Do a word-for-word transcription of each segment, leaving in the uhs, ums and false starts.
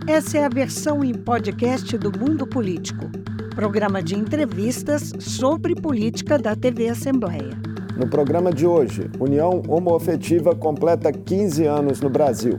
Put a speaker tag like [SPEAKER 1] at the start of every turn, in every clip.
[SPEAKER 1] Essa é a versão em podcast do Mundo Político, programa de entrevistas sobre política da T V Assembleia.
[SPEAKER 2] No programa de hoje, União Homoafetiva completa quinze anos no Brasil.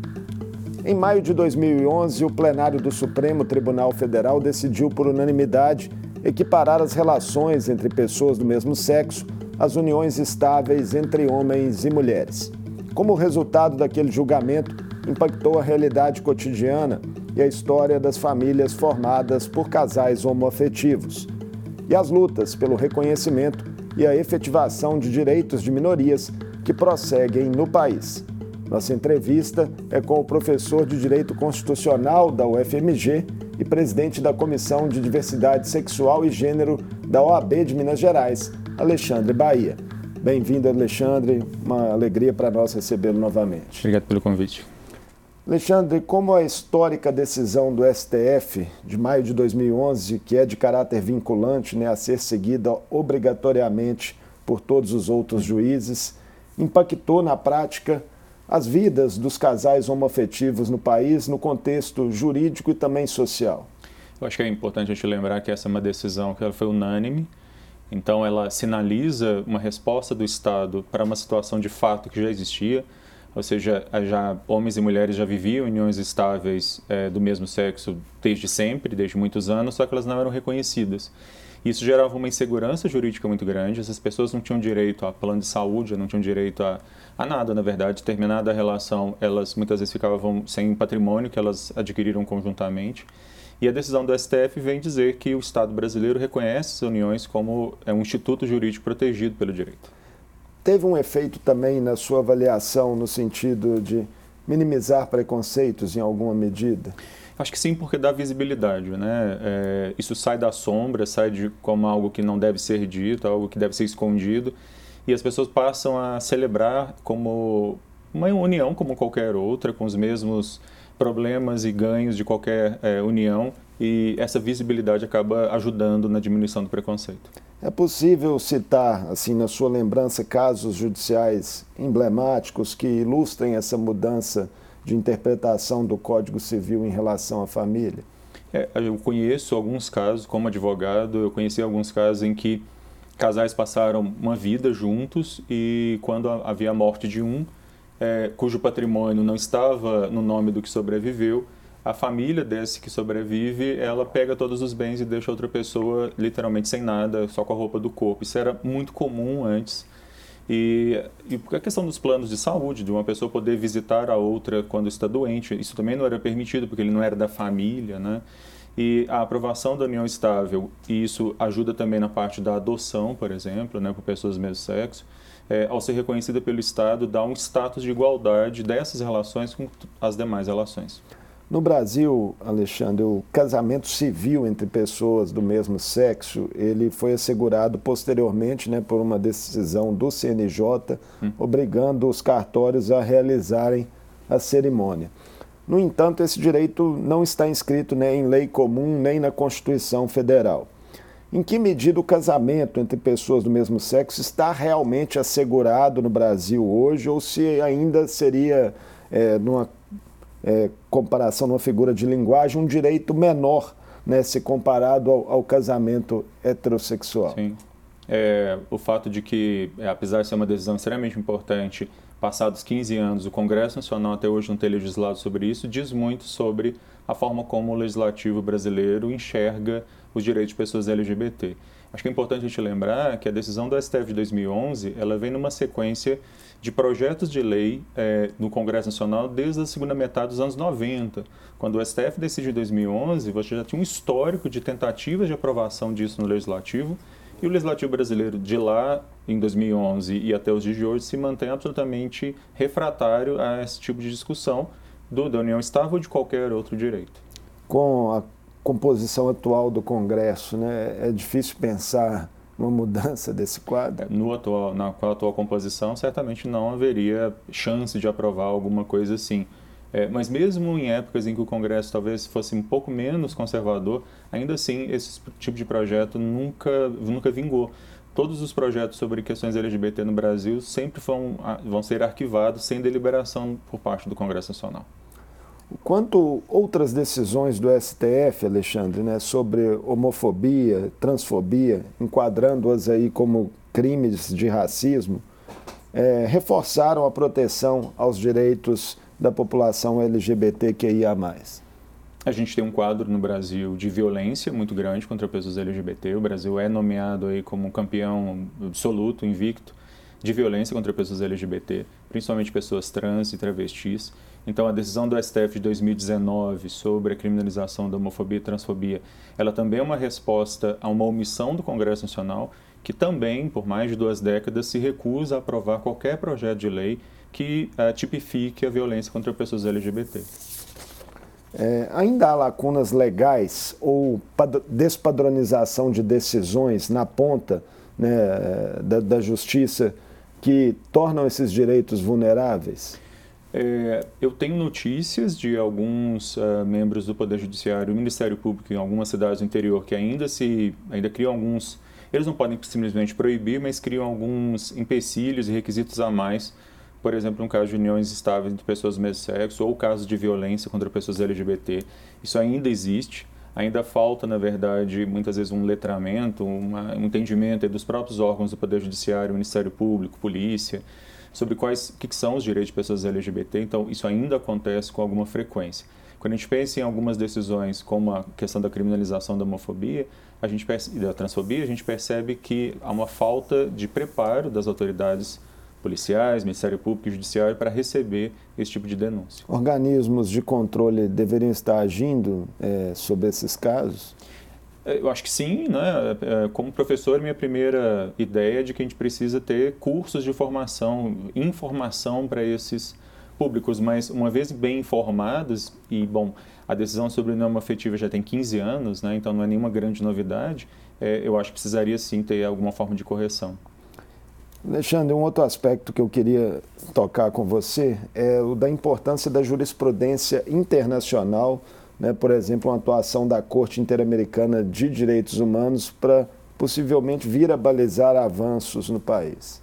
[SPEAKER 2] Em maio de dois mil e onze, o plenário do Supremo Tribunal Federal decidiu por unanimidade equiparar as relações entre pessoas do mesmo sexo às uniões estáveis entre homens e mulheres. Como resultado daquele julgamento, impactou a realidade cotidiana e a história das famílias formadas por casais homoafetivos e as lutas pelo reconhecimento e a efetivação de direitos de minorias que prosseguem no país. Nossa entrevista é com o professor de Direito Constitucional da U F M G e presidente da Comissão de Diversidade Sexual e Gênero da O A B de Minas Gerais, Alexandre Bahia. Bem-vindo, Alexandre. Uma alegria para nós recebê-lo novamente.
[SPEAKER 3] Obrigado pelo convite.
[SPEAKER 2] Alexandre, como a histórica decisão do S T F de maio de dois mil e onze, que é de caráter vinculante, né, a ser seguida obrigatoriamente por todos os outros juízes, impactou na prática as vidas dos casais homoafetivos no país, no contexto jurídico e também social?
[SPEAKER 3] Eu acho que é importante a gente lembrar que essa é uma decisão que ela foi unânime, então ela sinaliza uma resposta do Estado para uma situação de fato que já existia, ou seja, já homens e mulheres já viviam uniões estáveis é, do mesmo sexo desde sempre, desde muitos anos, só que elas não eram reconhecidas. Isso gerava uma insegurança jurídica muito grande, essas pessoas não tinham direito a plano de saúde, não tinham direito a, a nada, na verdade. Terminada a relação, elas muitas vezes ficavam sem patrimônio que elas adquiriram conjuntamente. E a decisão do S T F vem dizer que o Estado brasileiro reconhece essas uniões como é um instituto jurídico protegido pelo direito.
[SPEAKER 2] Teve um efeito também na sua avaliação no sentido de minimizar preconceitos em alguma medida?
[SPEAKER 3] Acho que sim, porque dá visibilidade, né? É, isso sai da sombra, sai de como algo que não deve ser dito, algo que deve ser escondido, e as pessoas passam a celebrar como uma união como qualquer outra, com os mesmos problemas e ganhos de qualquer é, união, e essa visibilidade acaba ajudando na diminuição do preconceito.
[SPEAKER 2] É possível citar, assim, na sua lembrança, casos judiciais emblemáticos que ilustrem essa mudança de interpretação do Código Civil em relação à família?
[SPEAKER 3] É, eu conheço alguns casos, como advogado, eu conheci alguns casos em que casais passaram uma vida juntos e quando havia a morte de um, é, cujo patrimônio não estava no nome do que sobreviveu, a família desse que sobrevive, ela pega todos os bens e deixa outra pessoa literalmente sem nada, só com a roupa do corpo. Isso era muito comum antes. E, e a questão dos planos de saúde, de uma pessoa poder visitar a outra quando está doente, isso também não era permitido, porque ele não era da família, né? E a aprovação da união estável, e isso ajuda também na parte da adoção, por exemplo, né, por pessoas do mesmo sexo, é, ao ser reconhecida pelo Estado, dá um status de igualdade dessas relações com as demais relações.
[SPEAKER 2] No Brasil, Alexandre, o casamento civil entre pessoas do mesmo sexo, ele foi assegurado posteriormente, né, por uma decisão do C N J, hum. obrigando os cartórios a realizarem a cerimônia. No entanto, esse direito não está inscrito, né, em lei comum nem na Constituição Federal. Em que medida o casamento entre pessoas do mesmo sexo está realmente assegurado no Brasil hoje, ou se ainda seria, é, numa É, comparação numa figura de linguagem, um direito menor, né, se comparado ao, ao casamento heterossexual?
[SPEAKER 3] Sim. É, o fato de que, apesar de ser uma decisão extremamente importante, passados quinze anos, o Congresso Nacional até hoje não ter legislado sobre isso, diz muito sobre a forma como o legislativo brasileiro enxerga os direitos de pessoas L G B T. Acho que é importante a gente lembrar que a decisão do S T F de dois mil e onze, ela vem numa sequência de projetos de lei é, no Congresso Nacional desde a segunda metade dos anos noventa. Quando o S T F decidiu em dois mil e onze, você já tinha um histórico de tentativas de aprovação disso no Legislativo, e o Legislativo brasileiro de lá, em dois mil e onze e até os dias de hoje, se mantém absolutamente refratário a esse tipo de discussão do, da união estável ou de qualquer outro direito.
[SPEAKER 2] Com a composição atual do Congresso, né, é difícil pensar uma mudança desse quadro?
[SPEAKER 3] No atual, na atual composição, certamente não haveria chance de aprovar alguma coisa assim. É, mas mesmo em épocas em que o Congresso talvez fosse um pouco menos conservador, ainda assim esse tipo de projeto nunca, nunca vingou. Todos os projetos sobre questões L G B T no Brasil sempre vão, vão ser arquivados sem deliberação por parte do Congresso Nacional.
[SPEAKER 2] Quanto outras decisões do S T F, Alexandre, né, sobre homofobia, transfobia, enquadrando-as aí como crimes de racismo, é, reforçaram a proteção aos direitos da população L G B T Q I A mais.
[SPEAKER 3] A gente tem um quadro no Brasil de violência muito grande contra pessoas L G B T. O Brasil é nomeado aí como campeão absoluto, invicto, de violência contra pessoas L G B T, principalmente pessoas trans e travestis. Então, a decisão do S T F de dois mil e dezenove sobre a criminalização da homofobia e transfobia, ela também é uma resposta a uma omissão do Congresso Nacional, que também, por mais de duas décadas, se recusa a aprovar qualquer projeto de lei que uh, tipifique a violência contra pessoas L G B T.
[SPEAKER 2] É, ainda há lacunas legais ou despadronização de decisões na ponta, né, da, da justiça que tornam esses direitos vulneráveis?
[SPEAKER 3] É, eu tenho notícias de alguns uh, membros do Poder Judiciário e Ministério Público em algumas cidades do interior que ainda, se, ainda criam alguns... Eles não podem simplesmente proibir, mas criam alguns empecilhos e requisitos a mais. Por exemplo, um caso de uniões estáveis entre pessoas do mesmo sexo ou casos de violência contra pessoas L G B T. Isso ainda existe. Ainda falta, na verdade, muitas vezes um letramento, uma, um entendimento dos próprios órgãos do Poder Judiciário, Ministério Público, Polícia, sobre quais que, que são os direitos de pessoas L G B T. Então, isso ainda acontece com alguma frequência. Quando a gente pensa em algumas decisões, como a questão da criminalização da homofobia a gente percebe, e da transfobia, a gente percebe que há uma falta de preparo das autoridades policiais, Ministério Público e Judiciário para receber esse tipo de denúncia.
[SPEAKER 2] Organismos de controle deveriam estar agindo é, sobre esses casos?
[SPEAKER 3] Eu acho que sim, né? Como professor, minha primeira ideia é de que a gente precisa ter cursos de formação, informação para esses públicos, mas uma vez bem informados, e bom, a decisão sobre união afetiva já tem quinze anos, né? Então não é nenhuma grande novidade, é, eu acho que precisaria sim ter alguma forma de correção.
[SPEAKER 2] Alexandre, um outro aspecto que eu queria tocar com você é o da importância da jurisprudência internacional, né? Por exemplo, uma atuação da Corte Interamericana de Direitos Humanos para possivelmente vir a balizar avanços no país.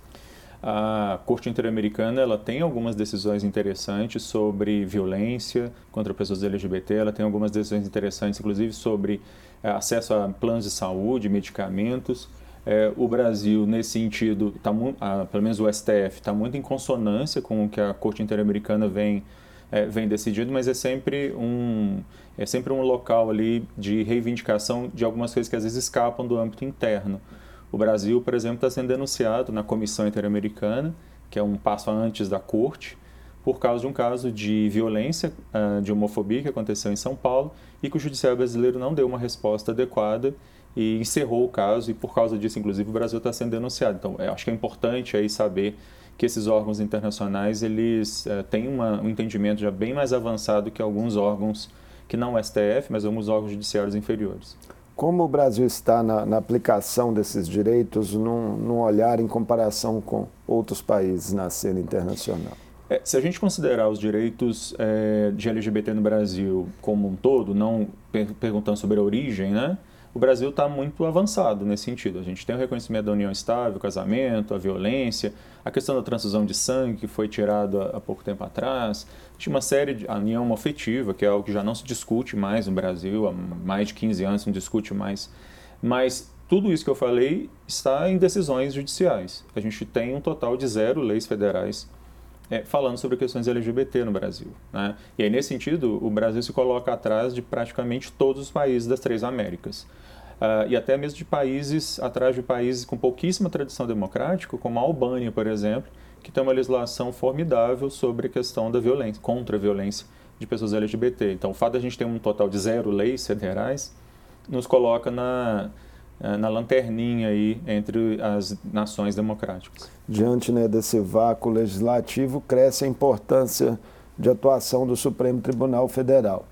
[SPEAKER 3] A Corte Interamericana ela tem algumas decisões interessantes sobre violência contra pessoas L G B T, ela tem algumas decisões interessantes, inclusive sobre é, acesso a planos de saúde, medicamentos. É, o Brasil, nesse sentido, tá, a, pelo menos o S T F, está muito em consonância com o que a Corte Interamericana vem, é, vem decidindo, mas é sempre, um, é sempre um local ali de reivindicação de algumas coisas que às vezes escapam do âmbito interno. O Brasil, por exemplo, está sendo denunciado na Comissão Interamericana, que é um passo antes da Corte, por causa de um caso de violência, uh, de homofobia que aconteceu em São Paulo e que o Judiciário brasileiro não deu uma resposta adequada e encerrou o caso, e por causa disso, inclusive, o Brasil está sendo denunciado. Então, eu acho que é importante aí saber que esses órgãos internacionais, eles uh, têm uma, um entendimento já bem mais avançado que alguns órgãos, que não o S T F, mas alguns órgãos judiciários inferiores.
[SPEAKER 2] Como o Brasil está na, na aplicação desses direitos num, num olhar em comparação com outros países na cena internacional?
[SPEAKER 3] É, se a gente considerar os direitos é, de L G B T no Brasil como um todo, não per perguntando sobre a origem, né? O Brasil está muito avançado nesse sentido. A gente tem o reconhecimento da união estável, o casamento, a violência, a questão da transfusão de sangue, que foi tirada há pouco tempo atrás. Tinha uma série de... A união afetiva, que é algo que já não se discute mais no Brasil, há mais de quinze anos não discute mais. Mas tudo isso que eu falei está em decisões judiciais. A gente tem um total de zero leis federais é, falando sobre questões L G B T no Brasil, né? E aí, nesse sentido, o Brasil se coloca atrás de praticamente todos os países das três Américas. Uh, e até mesmo de países, atrás de países com pouquíssima tradição democrática, como a Albânia, por exemplo, que tem uma legislação formidável sobre a questão da violência, contra a violência de pessoas L G B T. Então, o fato de a gente ter um total de zero leis federais nos coloca na, na lanterninha aí entre as nações democráticas.
[SPEAKER 2] Diante, né, desse vácuo legislativo, cresce a importância de atuação do Supremo Tribunal Federal.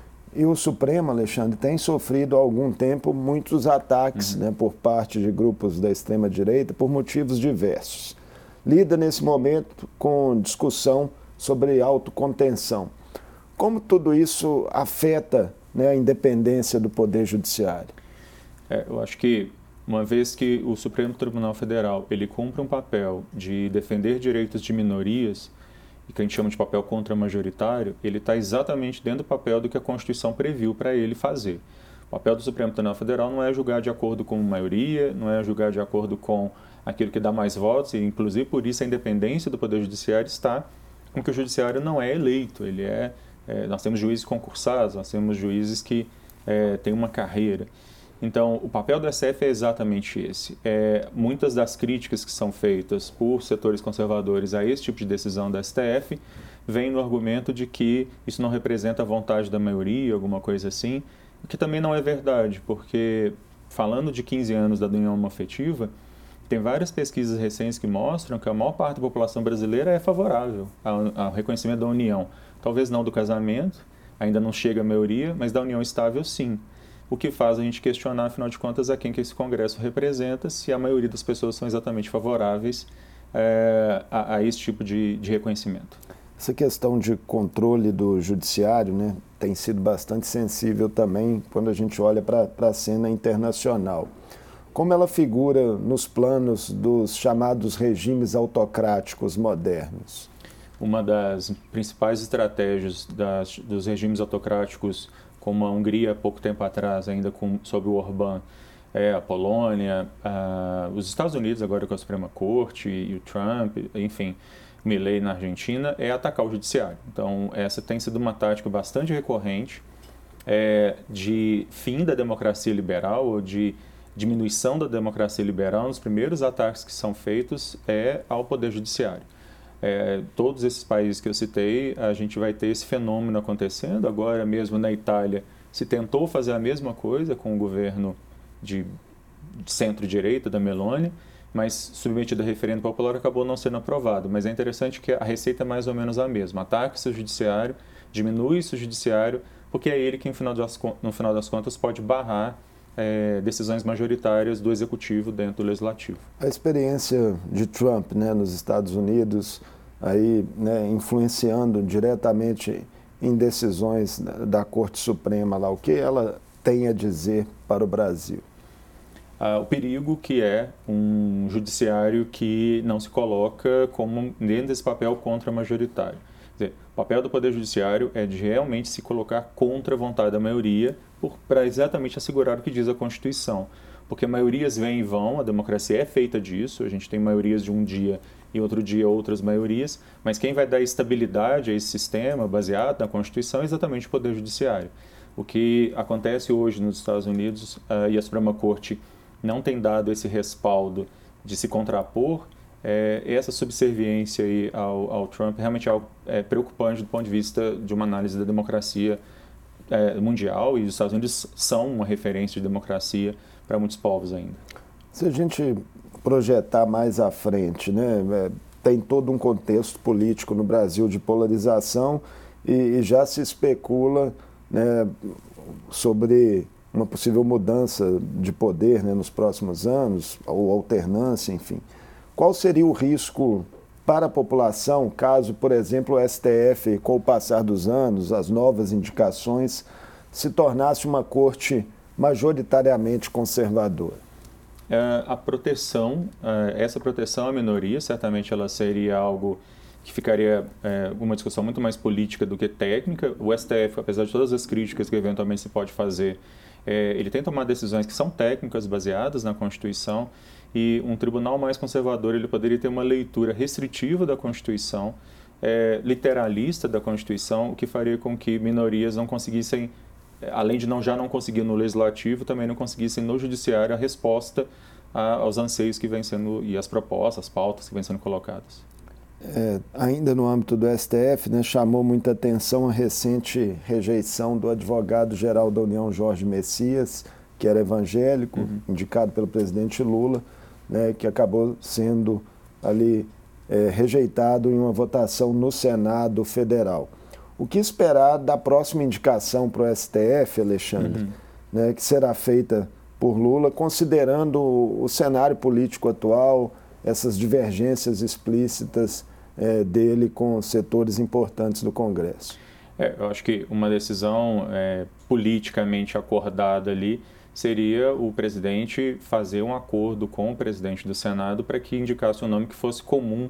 [SPEAKER 2] E o Supremo, Alexandre, tem sofrido há algum tempo muitos ataques, uhum. né, por parte de grupos da extrema-direita por motivos diversos. Lida nesse momento com discussão sobre autocontenção. Como tudo isso afeta, né, a independência do Poder Judiciário?
[SPEAKER 3] É, eu acho que, uma vez que o Supremo Tribunal Federal ele cumpre um papel de defender direitos de minorias, e que a gente chama de papel contra-majoritário, ele está exatamente dentro do papel do que a Constituição previu para ele fazer. O papel do Supremo Tribunal Federal não é julgar de acordo com maioria, não é julgar de acordo com aquilo que dá mais votos, e inclusive por isso a independência do Poder Judiciário está com que o Judiciário não é eleito, ele é, é nós temos juízes concursados, nós temos juízes que é, têm uma carreira. Então, o papel do S T F é exatamente esse. É, muitas das críticas que são feitas por setores conservadores a esse tipo de decisão do S T F vêm no argumento de que isso não representa a vontade da maioria, alguma coisa assim, o que também não é verdade, porque falando de quinze anos da união homoafetiva, tem várias pesquisas recentes que mostram que a maior parte da população brasileira é favorável ao, ao reconhecimento da união. Talvez não do casamento, ainda não chega à maioria, mas da união estável sim. O que faz a gente questionar, afinal de contas, a quem que esse Congresso representa, se a maioria das pessoas são exatamente favoráveis é, a, a esse tipo de, de reconhecimento.
[SPEAKER 2] Essa questão de controle do judiciário, né, tem sido bastante sensível também quando a gente olha para a cena internacional. Como ela figura nos planos dos chamados regimes autocráticos modernos?
[SPEAKER 3] Uma das principais estratégias das, dos regimes autocráticos, como a Hungria há pouco tempo atrás, ainda com, sob o Orbán, é, a Polônia, a, os Estados Unidos agora com a Suprema Corte e, e o Trump, enfim, Milei na Argentina, é atacar o judiciário. Então, essa tem sido uma tática bastante recorrente é, de fim da democracia liberal, ou de diminuição da democracia liberal. Nos primeiros ataques que são feitos é ao Poder Judiciário. É, todos esses países que eu citei, a gente vai ter esse fenômeno acontecendo. Agora mesmo na Itália se tentou fazer a mesma coisa com o governo de centro-direita da Meloni, mas submetido a referendo popular acabou não sendo aprovado. Mas é interessante que a receita é mais ou menos a mesma. Ataca-se o judiciário, diminui-se o judiciário, porque é ele que no final das, no final das contas pode barrar é, decisões majoritárias do executivo dentro do legislativo.
[SPEAKER 2] A experiência de Trump, né, nos Estados Unidos, aí, né, influenciando diretamente em decisões da Corte Suprema lá, o que ela tem a dizer para o Brasil?
[SPEAKER 3] Ah, o perigo que é um judiciário que não se coloca como dentro desse papel contra-majoritário. Quer dizer, o papel do Poder Judiciário é de realmente se colocar contra a vontade da maioria para exatamente assegurar o que diz a Constituição. Porque maiorias vêm e vão, a democracia é feita disso, a gente tem maiorias de um dia e outro dia outras maiorias, mas quem vai dar estabilidade a esse sistema baseado na Constituição é exatamente o Poder Judiciário. O que acontece hoje nos Estados Unidos uh, e a Suprema Corte não tem dado esse respaldo de se contrapor, é, essa subserviência aí ao, ao Trump realmente é algo é, preocupante do ponto de vista de uma análise da democracia é, mundial, e os Estados Unidos são uma referência de democracia para muitos povos ainda.
[SPEAKER 2] Se a gente projetar mais à frente, né, tem todo um contexto político no Brasil de polarização e, e já se especula, né, sobre uma possível mudança de poder, né, nos próximos anos, ou alternância, enfim. Qual seria o risco para a população caso, por exemplo, o S T F, com o passar dos anos, as novas indicações, se tornasse uma corte majoritariamente conservadora?
[SPEAKER 3] É, a proteção, é, essa proteção à minoria, certamente ela seria algo que ficaria é, uma discussão muito mais política do que técnica. O S T F, apesar de todas as críticas que eventualmente se pode fazer, é, ele tem tomado decisões que são técnicas, baseadas na Constituição, e um tribunal mais conservador ele poderia ter uma leitura restritiva da Constituição, é, literalista da Constituição, o que faria com que minorias não conseguissem, além de não, já não conseguir no legislativo, também não conseguissem no judiciário a resposta a, aos anseios que vêm sendo, e as propostas, as pautas que vêm sendo colocadas.
[SPEAKER 2] É, ainda no âmbito do S T F, né, chamou muita atenção a recente rejeição do advogado-geral da União, Jorge Messias, que era evangélico, uhum. indicado pelo presidente Lula, né, que acabou sendo ali é, rejeitado em uma votação no Senado Federal. O que esperar da próxima indicação para o S T F, Alexandre, uhum. né, que será feita por Lula, considerando o cenário político atual, essas divergências explícitas é, dele com setores importantes do Congresso?
[SPEAKER 3] É, eu acho que uma decisão é, politicamente acordada ali seria o presidente fazer um acordo com o presidente do Senado para que indicasse um nome que fosse comum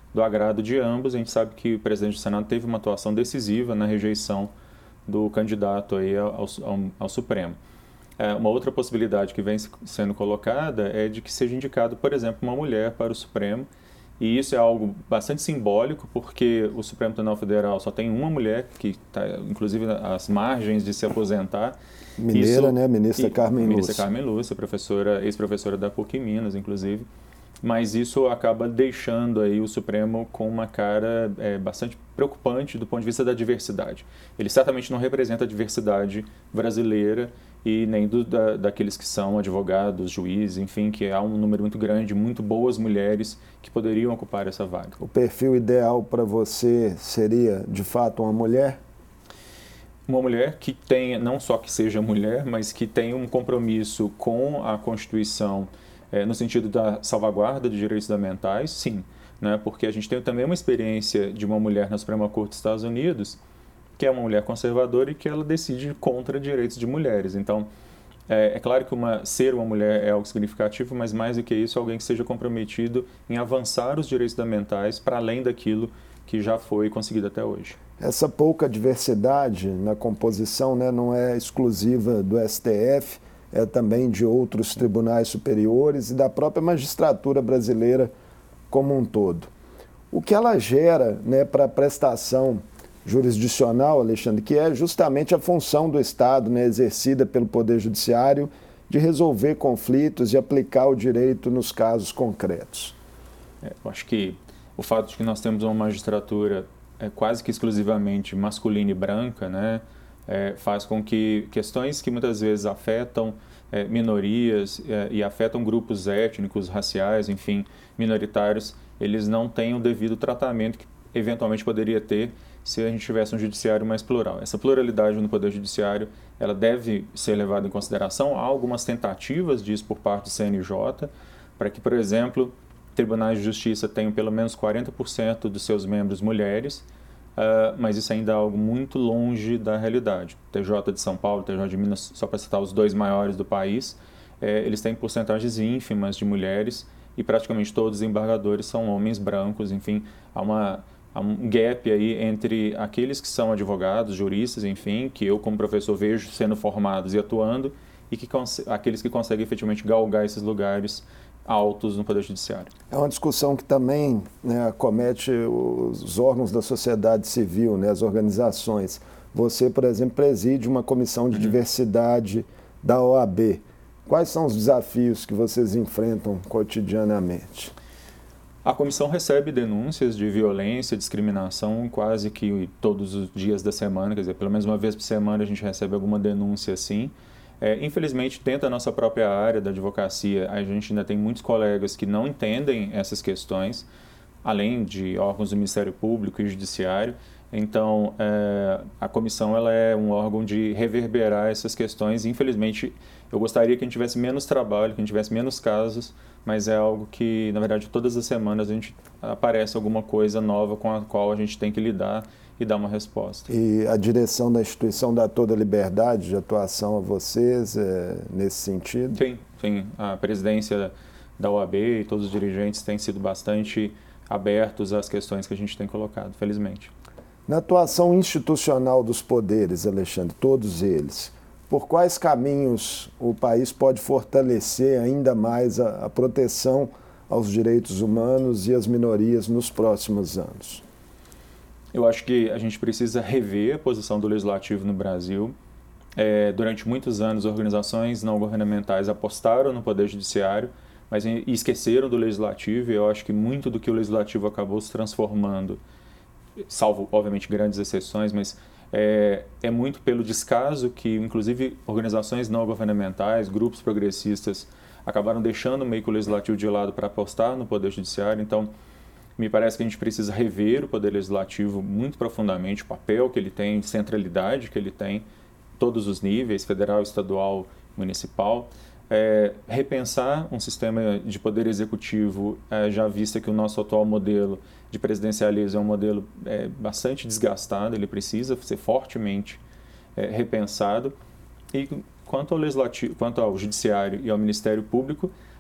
[SPEAKER 3] do agrado de ambos. A gente sabe que o presidente do Senado teve uma atuação decisiva na rejeição do candidato aí ao, ao, ao Supremo. É, uma outra possibilidade que vem sendo colocada é de que seja indicado, por exemplo, uma mulher para o Supremo, e isso é algo bastante simbólico, porque o Supremo Tribunal Federal só tem uma mulher, que está, inclusive, às margens de se aposentar.
[SPEAKER 2] Mineira,
[SPEAKER 3] isso,
[SPEAKER 2] né? Ministra
[SPEAKER 3] e,
[SPEAKER 2] Carmen Lúcia.
[SPEAKER 3] Ministra Carmen Lúcia, professora, ex-professora da PUC Minas, inclusive. Mas isso acaba deixando aí o Supremo com uma cara é, bastante preocupante do ponto de vista da diversidade. Ele certamente não representa a diversidade brasileira e nem do, da, daqueles que são advogados, juízes, enfim, que há um número muito grande de muito boas mulheres que poderiam ocupar essa vaga.
[SPEAKER 2] O perfil ideal para você seria, de fato, uma mulher?
[SPEAKER 3] Uma mulher que tenha, não só que seja mulher, mas que tenha um compromisso com a Constituição, é, no sentido da salvaguarda de direitos fundamentais, sim, né? Porque a gente tem também uma experiência de uma mulher na Suprema Corte dos Estados Unidos, que é uma mulher conservadora e que ela decide contra direitos de mulheres. Então, é, é claro que uma, ser uma mulher é algo significativo, mas mais do que isso, alguém que seja comprometido em avançar os direitos fundamentais para além daquilo que já foi conseguido até hoje.
[SPEAKER 2] Essa pouca diversidade na composição, né, não é exclusiva do S T F, é também de outros tribunais superiores e da própria magistratura brasileira como um todo. O que ela gera, né, para a prestação jurisdicional, Alexandre, que é justamente a função do Estado, né, exercida pelo Poder Judiciário, de resolver conflitos e aplicar o direito nos casos concretos.
[SPEAKER 3] É, eu acho que o fato de que nós temos uma magistratura é, quase que exclusivamente masculina e branca, né, é, faz com que questões que muitas vezes afetam é, minorias é, e afetam grupos étnicos, raciais, enfim, minoritários, eles não tenham o devido tratamento que eventualmente poderia ter se a gente tivesse um judiciário mais plural. Essa pluralidade no Poder Judiciário, ela deve ser levada em consideração. Há algumas tentativas disso por parte do C N J, para que, por exemplo, tribunais de justiça tenham pelo menos quarenta por cento dos seus membros mulheres, uh, mas isso ainda é algo muito longe da realidade. O T J de São Paulo, o T J de Minas, só para citar os dois maiores do país, eh, eles têm porcentagens ínfimas de mulheres e praticamente todos os embargadores são homens brancos. Enfim, há uma... Há um gap aí entre aqueles que são advogados, juristas, enfim, que eu como professor vejo sendo formados e atuando, e que aqueles que conseguem efetivamente galgar esses lugares altos no Poder Judiciário.
[SPEAKER 2] É uma discussão que também, né, acomete os órgãos da sociedade civil, né, as organizações. Você, por exemplo, preside uma comissão de uhum. diversidade da O A B. Quais são os desafios que vocês enfrentam cotidianamente?
[SPEAKER 3] A comissão recebe denúncias de violência, discriminação quase que todos os dias da semana, quer dizer, pelo menos uma vez por semana a gente recebe alguma denúncia assim. É, infelizmente, dentro da nossa própria área da advocacia, a gente ainda tem muitos colegas que não entendem essas questões, além de órgãos do Ministério Público e Judiciário. Então, é, a comissão ela é um órgão de reverberar essas questões. Infelizmente, eu gostaria que a gente tivesse menos trabalho, que a gente tivesse menos casos, mas é algo que, na verdade, todas as semanas a gente aparece alguma coisa nova com a qual a gente tem que lidar e dar uma resposta.
[SPEAKER 2] E a direção da instituição dá toda a liberdade de atuação a vocês é, nesse sentido?
[SPEAKER 3] Sim, sim. A presidência da O A B e todos os dirigentes têm sido bastante abertos às questões que a gente tem colocado, felizmente.
[SPEAKER 2] Na atuação institucional dos poderes, Alexandre, todos eles, por quais caminhos o país pode fortalecer ainda mais a, a proteção aos direitos humanos e às minorias nos próximos anos?
[SPEAKER 3] Eu acho que a gente precisa rever a posição do Legislativo no Brasil. É, durante muitos anos, organizações não governamentais apostaram no Poder Judiciário, mas esqueceram do Legislativo, e eu acho que muito do que o Legislativo acabou se transformando, salvo, obviamente, grandes exceções, mas é, é muito pelo descaso que, inclusive, organizações não governamentais, grupos progressistas, acabaram deixando meio que o Legislativo de lado para apostar no Poder Judiciário. Então, me parece que a gente precisa rever o Poder Legislativo muito profundamente, o papel que ele tem, centralidade que ele tem, todos os níveis, federal, estadual, municipal. É, repensar um sistema de poder executivo, é, já vista que o nosso atual modelo de presidencialismo é um modelo é, bastante desgastado, ele precisa ser fortemente é, repensado. E quanto ao legislativo, quanto ao judiciário e ao Ministério Público,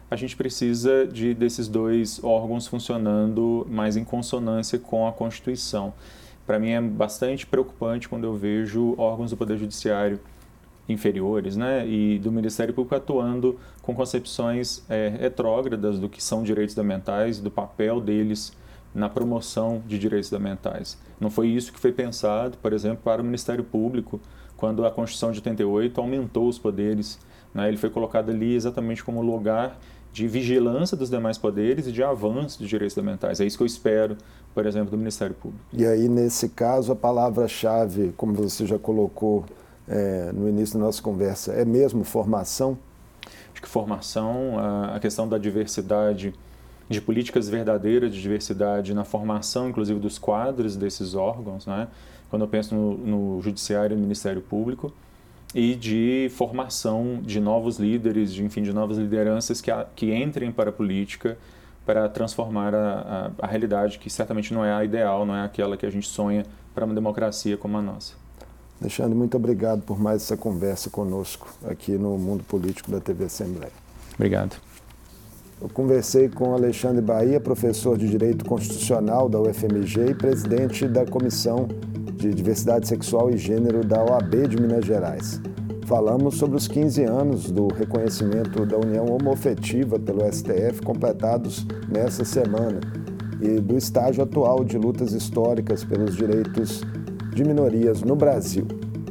[SPEAKER 3] a gente precisa de, desses dois órgãos funcionando mais em consonância com a Constituição. Para mim é bastante preocupante quando eu vejo órgãos do Poder Judiciário inferiores, né, e do Ministério Público atuando com concepções é, retrógradas do que são direitos fundamentais e do papel deles na promoção de direitos fundamentais. Não foi isso que foi pensado, por exemplo, para o Ministério Público, quando a Constituição de oitenta e oito aumentou os poderes, né, ele foi colocado ali exatamente como lugar de vigilância dos demais poderes e de avanço de direitos fundamentais. É isso que eu espero, por exemplo, do Ministério Público.
[SPEAKER 2] E aí, nesse caso, a palavra-chave, como você já colocou é, no início da nossa conversa, é mesmo formação?
[SPEAKER 3] Acho que formação, a questão da diversidade, de políticas verdadeiras de diversidade na formação, inclusive, dos quadros desses órgãos, né? Quando eu penso no, no Judiciário e no Ministério Público, e de formação de novos líderes, de, enfim, de novas lideranças que, a, que entrem para a política para transformar a, a, a realidade que certamente não é a ideal, não é aquela que a gente sonha para uma democracia como a nossa.
[SPEAKER 2] Alexandre, muito obrigado por mais essa conversa conosco aqui no Mundo Político da T V Assembleia.
[SPEAKER 3] Obrigado.
[SPEAKER 2] Eu conversei com Alexandre Bahia, professor de Direito Constitucional da U F M G e presidente da Comissão de Diversidade Sexual e Gênero da O A B de Minas Gerais. Falamos sobre os quinze anos do reconhecimento da união homoafetiva pelo S T F, completados nessa semana, e do estágio atual de lutas históricas pelos direitos de minorias no Brasil.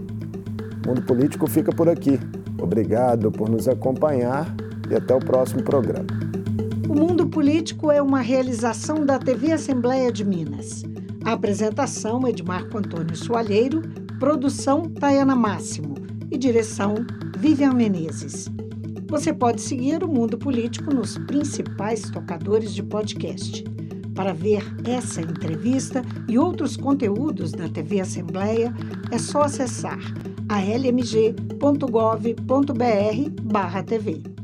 [SPEAKER 2] O Mundo Político fica por aqui. Obrigado por nos acompanhar e até o próximo programa.
[SPEAKER 1] O Mundo Político é uma realização da T V Assembleia de Minas. A apresentação é de Marco Antônio Soalheiro, produção Tayana Máximo e direção Vivian Menezes. Você pode seguir o Mundo Político nos principais tocadores de podcast. Para ver essa entrevista e outros conteúdos da T V Assembleia, é só acessar a l m g ponto gov ponto b r barra T V.